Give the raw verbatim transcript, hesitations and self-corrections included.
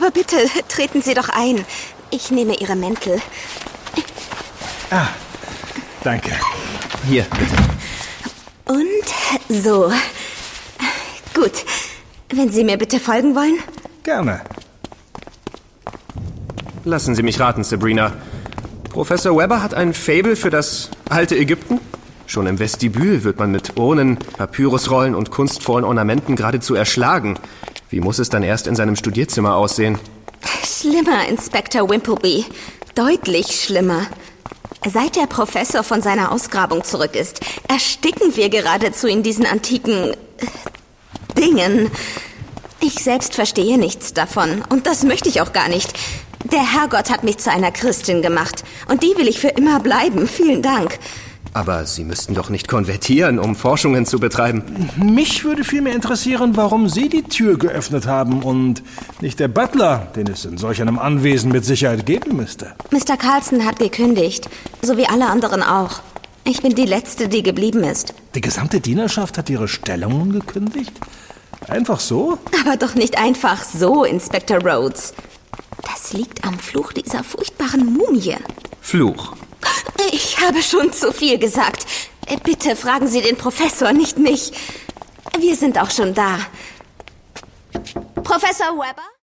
Aber bitte, treten Sie doch ein. Ich nehme Ihre Mäntel. Ah, danke. Hier, bitte. Und so. Gut. Wenn Sie mir bitte folgen wollen? Gerne. Lassen Sie mich raten, Sabrina. Professor Weber hat ein Faible für das alte Ägypten? Schon im Vestibül wird man mit Urnen, Papyrusrollen und kunstvollen Ornamenten geradezu erschlagen. Wie muss es dann erst in seinem Studierzimmer aussehen? Schlimmer, Inspektor Wimpleby. Deutlich schlimmer. Seit der Professor von seiner Ausgrabung zurück ist, ersticken wir geradezu in diesen antiken äh, Dingen. Ich selbst verstehe nichts davon und das möchte ich auch gar nicht. Der Herrgott hat mich zu einer Christin gemacht und die will ich für immer bleiben. Vielen Dank. Aber Sie müssten doch nicht konvertieren, um Forschungen zu betreiben. Mich würde vielmehr interessieren, warum Sie die Tür geöffnet haben und nicht der Butler, den es in solch einem Anwesen mit Sicherheit geben müsste. Mister Carlson hat gekündigt, so wie alle anderen auch. Ich bin die Letzte, die geblieben ist. Die gesamte Dienerschaft hat ihre Stellungen gekündigt? Einfach so? Aber doch nicht einfach so, Inspektor Rhodes. Das liegt am Fluch dieser furchtbaren Mumie. Fluch. Ich habe schon zu viel gesagt. Bitte fragen Sie den Professor, nicht mich. Wir sind auch schon da. Professor Weber?